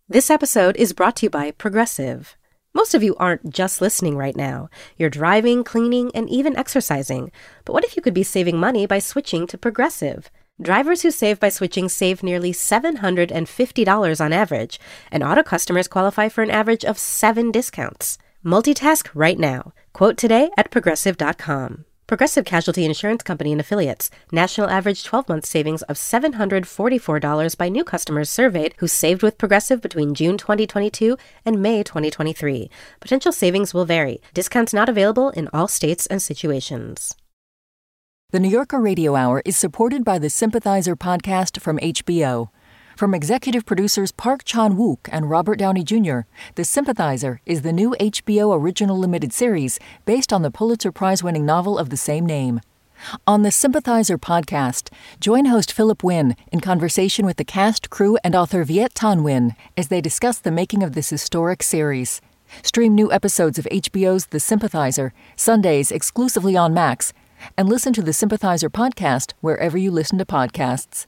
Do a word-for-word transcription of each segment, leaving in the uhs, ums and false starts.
This episode is brought to you by Progressive. Most of you aren't just listening right now. You're driving, cleaning, and even exercising. But what if you could be saving money by switching to Progressive? Drivers who save by switching save nearly seven hundred fifty dollars on average, and auto customers qualify for an average of seven discounts. Multitask right now. Quote today at progressive dot com. Progressive Casualty Insurance Company and Affiliates. National average twelve-month savings of seven hundred forty-four dollars by new customers surveyed who saved with Progressive between June twenty twenty-two and May twenty twenty-three. Potential savings will vary. Discounts not available in all states and situations. The New Yorker Radio Hour is supported by the Sympathizer podcast from H B O. From executive producers Park Chan-wook and Robert Downey Junior, The Sympathizer is the new H B O original limited series based on the Pulitzer Prize-winning novel of the same name. On the Sympathizer podcast, join host Philip Wynn in conversation with the cast, crew, and author Viet Thanh Nguyen as they discuss the making of this historic series. Stream new episodes of H B O's The Sympathizer, Sundays exclusively on Max, and listen to the Sympathizer podcast wherever you listen to podcasts.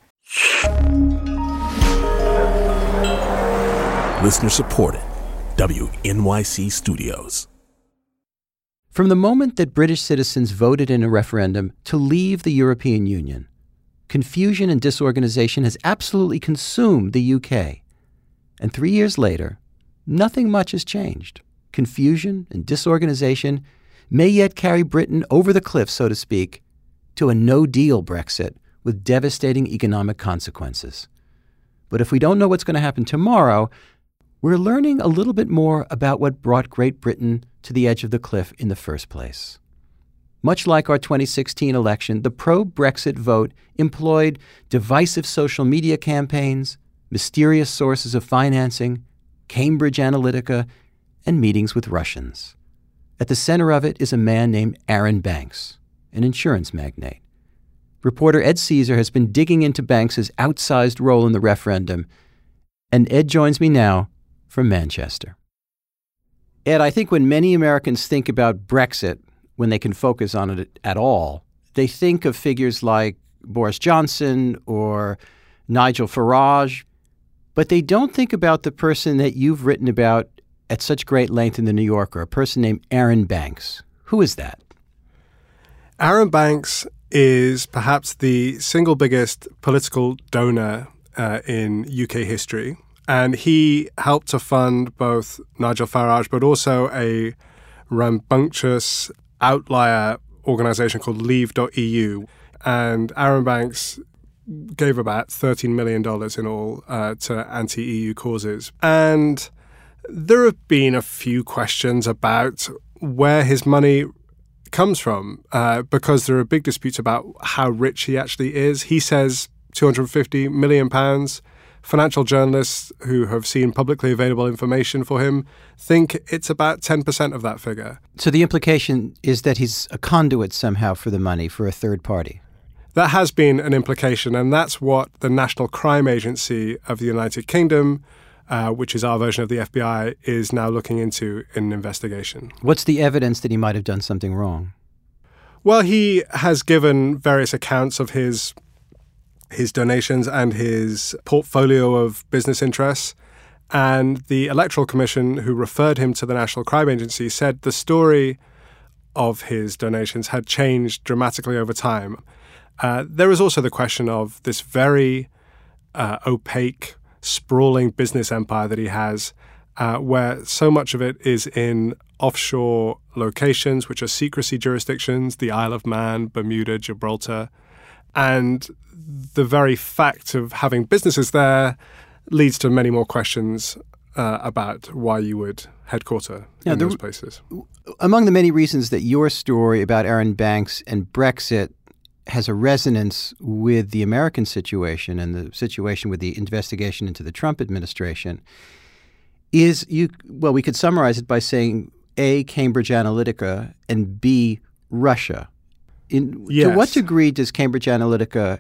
Listener supported. W N Y C Studios. From the moment that British citizens voted in a referendum to leave the European Union, confusion and disorganization has absolutely consumed the U K. And three years later, nothing much has changed. Confusion and disorganization may yet carry Britain over the cliff, so to speak, to a no-deal Brexit with devastating economic consequences. But if we don't know what's going to happen tomorrow, we're learning a little bit more about what brought Great Britain to the edge of the cliff in the first place. Much like our twenty sixteen election, the pro-Brexit vote employed divisive social media campaigns, mysterious sources of financing, Cambridge Analytica, and meetings with Russians. At the center of it is a man named Arron Banks, an insurance magnate. Reporter Ed Caesar has been digging into Banks' outsized role in the referendum, and Ed joins me now from Manchester. Ed, I think when many Americans think about Brexit, when they can focus on it at all, they think of figures like Boris Johnson or Nigel Farage, but they don't think about the person that you've written about at such great length in The New Yorker, a person named Arron Banks. Who is that? Arron Banks is perhaps the single biggest political donor uh, in U K history. And he helped to fund both Nigel Farage, but also a rambunctious outlier organization called Leave dot E U. And Arron Banks gave about thirteen million dollars in all uh, to anti-E U causes. And there have been a few questions about where his money comes from, uh, because there are big disputes about how rich he actually is. He says two hundred fifty million pounds. Financial journalists who have seen publicly available information for him think it's about ten percent of that figure. So the implication is that he's a conduit somehow for the money, for a third party. That has been an implication, and that's what the National Crime Agency of the United Kingdom, uh, which is our version of the F B I, is now looking into in an investigation. What's the evidence that he might have done something wrong? Well, he has given various accounts of his his donations and his portfolio of business interests. And the Electoral Commission, who referred him to the National Crime Agency, said the story of his donations had changed dramatically over time. Uh, there is also the question of this very uh, opaque, sprawling business empire that he has, uh, where so much of it is in offshore locations, which are secrecy jurisdictions, the Isle of Man, Bermuda, Gibraltar. And the very fact of having businesses there leads to many more questions uh, about why you would headquarter now, in the, those places. Among the many reasons that your story about Arron Banks and Brexit has a resonance with the American situation and the situation with the investigation into the Trump administration is, you. well, we could summarize it by saying A, Cambridge Analytica, and B, Russia. In, yes. To what degree does Cambridge Analytica,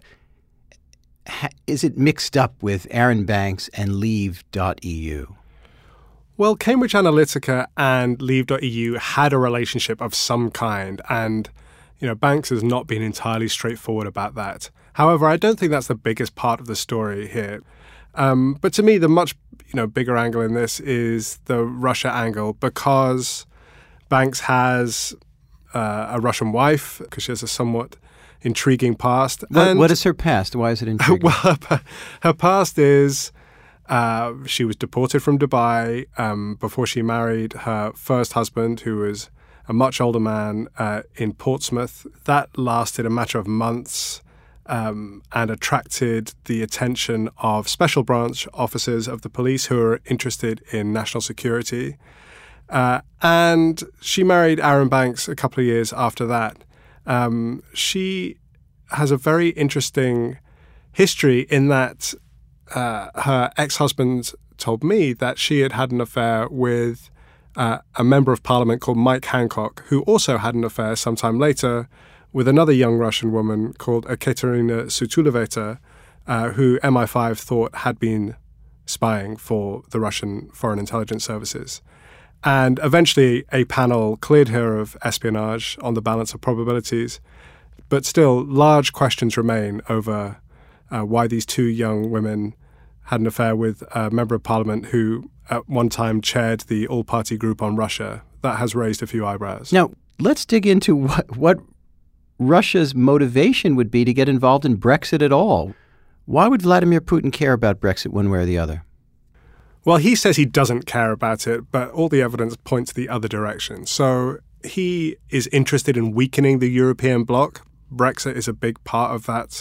ha, is it mixed up with Arron Banks and Leave dot E U? Well, Cambridge Analytica and Leave dot E U had a relationship of some kind, and you know, Banks has not been entirely straightforward about that. However, I don't think that's the biggest part of the story here. Um, but to me, the much know, bigger angle in this is the Russia angle, because Banks has uh, a Russian wife, because she has a somewhat intriguing past. What, and, what is her past? Why is it intriguing? Well, her, her past is uh, she was deported from Dubai um, before she married her first husband, who was a much older man uh, in Portsmouth. That lasted a matter of months um, and attracted the attention of special branch officers of the police who are interested in national security. Uh, and she married Aaron Banks a couple of years after that. Um, she has a very interesting history in that uh, her ex-husband told me that she had had an affair with uh, a member of parliament called Mike Hancock, who also had an affair sometime later with another young Russian woman called Ekaterina Sutuleveta, uh, who M I five thought had been spying for the Russian Foreign Intelligence Services. And eventually a panel cleared her of espionage on the balance of probabilities. But still, large questions remain over uh, why these two young women had an affair with a member of parliament who at one time chaired the all-party group on Russia. That has raised a few eyebrows. Now, let's dig into what, what Russia's motivation would be to get involved in Brexit at all. Why would Vladimir Putin care about Brexit one way or the other? Well, he says he doesn't care about it, but all the evidence points the other direction. So he is interested in weakening the European bloc. Brexit is a big part of that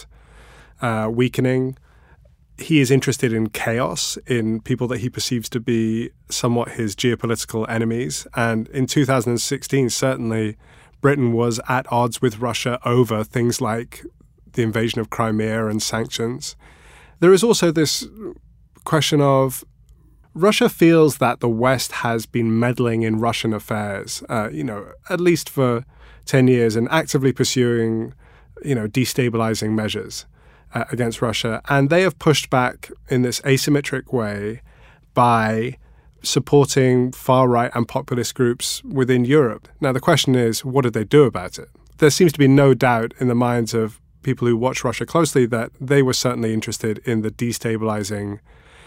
uh, weakening. He is interested in chaos, in people that he perceives to be somewhat his geopolitical enemies. And in two thousand sixteen, certainly, Britain was at odds with Russia over things like the invasion of Crimea and sanctions. There is also this question of Russia feels that the West has been meddling in Russian affairs, uh, you know, at least for ten years and actively pursuing, you know, destabilizing measures uh, against Russia. And they have pushed back in this asymmetric way by supporting far-right and populist groups within Europe. Now, the question is, what did they do about it? There seems to be no doubt in the minds of people who watch Russia closely that they were certainly interested in the destabilizing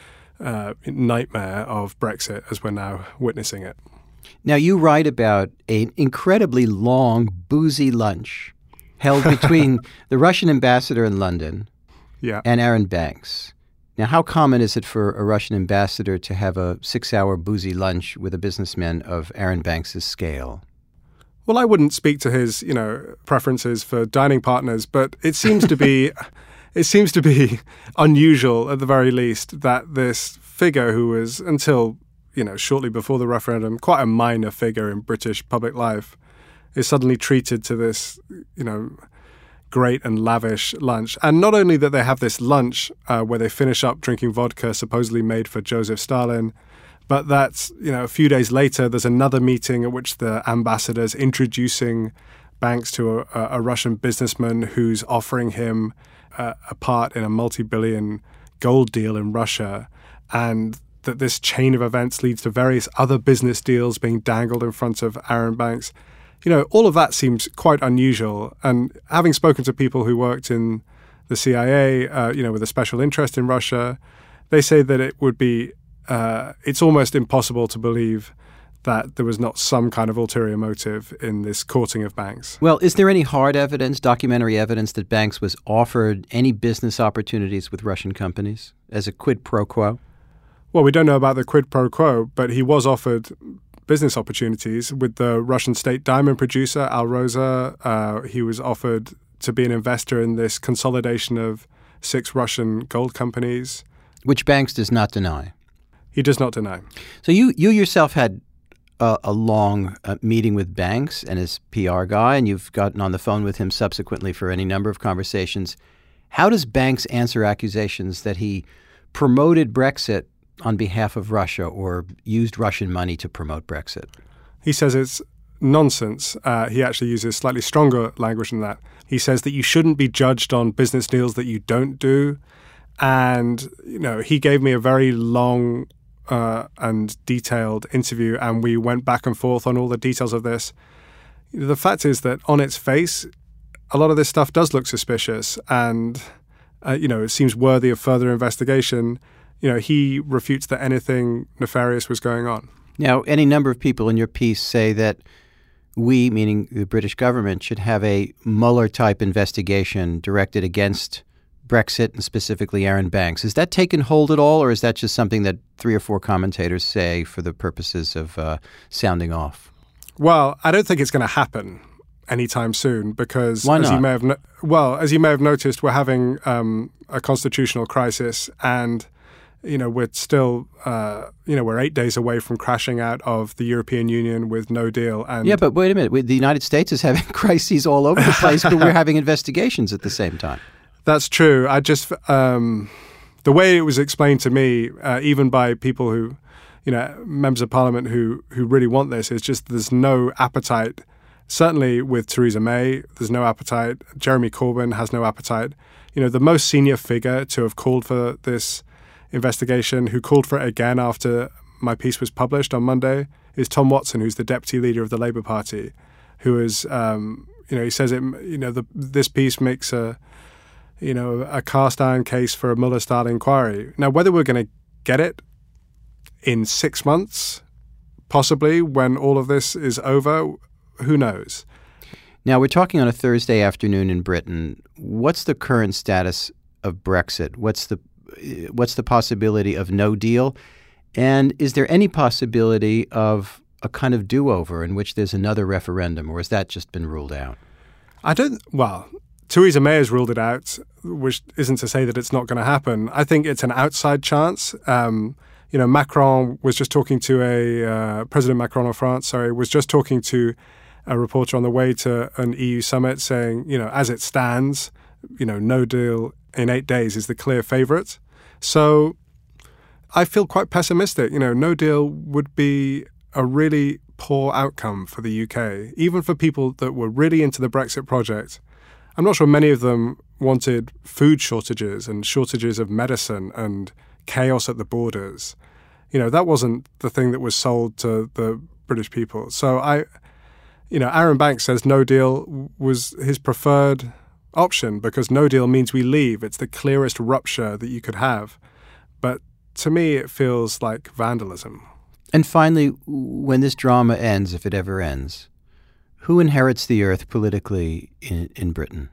Uh, nightmare of Brexit as we're now witnessing it. Now, you write about an incredibly long, boozy lunch held between the Russian ambassador in London yeah. and Aaron Banks. Now, how common is it for a Russian ambassador to have a six-hour boozy lunch with a businessman of Aaron Banks' scale? Well, I wouldn't speak to his, you know, preferences for dining partners, but it seems to be... It seems to be unusual, at the very least, that this figure who was, until, you know, shortly before the referendum, quite a minor figure in British public life, is suddenly treated to this, you know, great and lavish lunch. And not only that they have this lunch uh, where they finish up drinking vodka supposedly made for Joseph Stalin, but that, you know, a few days later, there's another meeting at which the ambassador's introducing Banks to a, a Russian businessman who's offering him Uh, a part in a multi-billion gold deal in Russia, and that this chain of events leads to various other business deals being dangled in front of Aaron Banks. You know, all of that seems quite unusual. And having spoken to people who worked in the C I A, uh, you know, with a special interest in Russia, they say that it would be, uh, it's almost impossible to believe that there was not some kind of ulterior motive in this courting of Banks. Well, is there any hard evidence, documentary evidence, that Banks was offered any business opportunities with Russian companies as a quid pro quo? Well, we don't know about the quid pro quo, but he was offered business opportunities with the Russian state diamond producer, Alrosa. Uh, he was offered to be an investor in this consolidation of six Russian gold companies. Which Banks does not deny. He does not deny. So you, you yourself had a, a long uh, meeting with Banks and his P R guy, and you've gotten on the phone with him subsequently for any number of conversations. How does Banks answer accusations that he promoted Brexit on behalf of Russia or used Russian money to promote Brexit? He says it's nonsense. Uh, he actually uses slightly stronger language than that. He says that you shouldn't be judged on business deals that you don't do. And, you know, he gave me a very long Uh, and detailed interview, and we went back and forth on all the details of this. The fact is that on its face, a lot of this stuff does look suspicious, and uh, you know, it seems worthy of further investigation. you know, he refutes that anything nefarious was going on. Now, any number of people in your piece say that we, meaning the British government, should have a Mueller-type investigation directed against Brexit and specifically Arron Banks. Has that taken hold at all, or is that just something that three or four commentators say for the purposes of uh, sounding off? Well, I don't think it's going to happen anytime soon because, Why as not? you may have no- well, as you may have noticed, we're having um, a constitutional crisis, and you know we're still, uh, you know, we're eight days away from crashing out of the European Union with no deal. And Yeah, but wait a minute. We- The United States is having crises all over the place, but we're having investigations at the same time. That's true. I just um, the way it was explained to me, uh, even by people who, you know, members of Parliament who who really want this, is just there's no appetite. Certainly with Theresa May, there's no appetite. Jeremy Corbyn has no appetite. You know, the most senior figure to have called for this investigation, who called for it again after my piece was published on Monday, is Tom Watson, who's the deputy leader of the Labour Party, who is, um, you know, he says it. You know, the, this piece makes a, you know, a cast iron case for a Mueller-style inquiry. Now, whether we're going to get it in six months, possibly when all of this is over, who knows? Now, we're talking on a Thursday afternoon in Britain. What's the current status of Brexit? What's the what's the possibility of no deal? And is there any possibility of a kind of do-over in which there's another referendum, or has that just been ruled out? I don't, well, Theresa May has ruled it out, which isn't to say that it's not going to happen. I think it's an outside chance. Um, you know, Macron was just talking to a, uh, President Macron of France, sorry, was just talking to a reporter on the way to an E U summit saying, you know, as it stands, you know, no deal in eight days is the clear favourite. So I feel quite pessimistic. You know, no deal would be a really poor outcome for the U K, even for people that were really into the Brexit project. I'm not sure many of them wanted food shortages and shortages of medicine and chaos at the borders. You know, that wasn't the thing that was sold to the British people. So I, you know, Arron Banks says no deal was his preferred option because no deal means we leave. It's the clearest rupture that you could have. But to me, it feels like vandalism. And finally, when this drama ends, if it ever ends, who inherits the earth politically in, in Britain?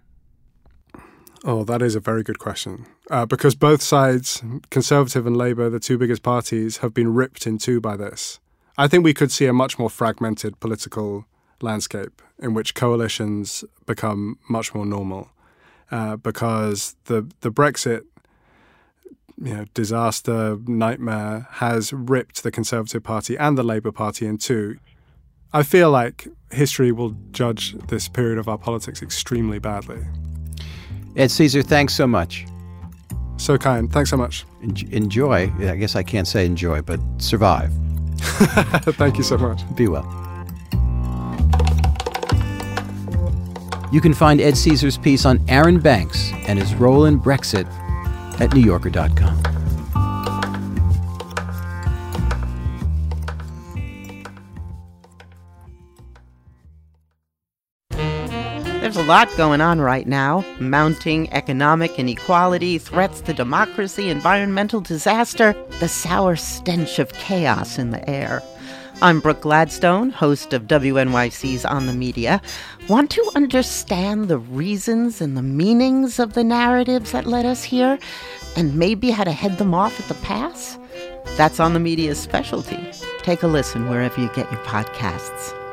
Oh, that is a very good question. Uh, because both sides, Conservative and Labour, the two biggest parties, have been ripped in two by this. I think we could see a much more fragmented political landscape in which coalitions become much more normal uh, because the the Brexit you know, disaster, nightmare has ripped the Conservative Party and the Labour Party in two. I feel like history will judge this period of our politics extremely badly. Ed Caesar, thanks so much. So kind. Thanks so much. En- enjoy. I guess I can't say enjoy, but survive. Thank you so much. Be well. You can find Ed Caesar's piece on Arron Banks and his role in Brexit at new yorker dot com. There's a lot going on right now. Mounting economic inequality, threats to democracy, environmental disaster, the sour stench of chaos in the air. I'm Brooke Gladstone, host of W N Y C's On the Media. Want to understand the reasons and the meanings of the narratives that led us here, and maybe how to head them off at the pass? That's On the Media's specialty. Take a listen wherever you get your podcasts.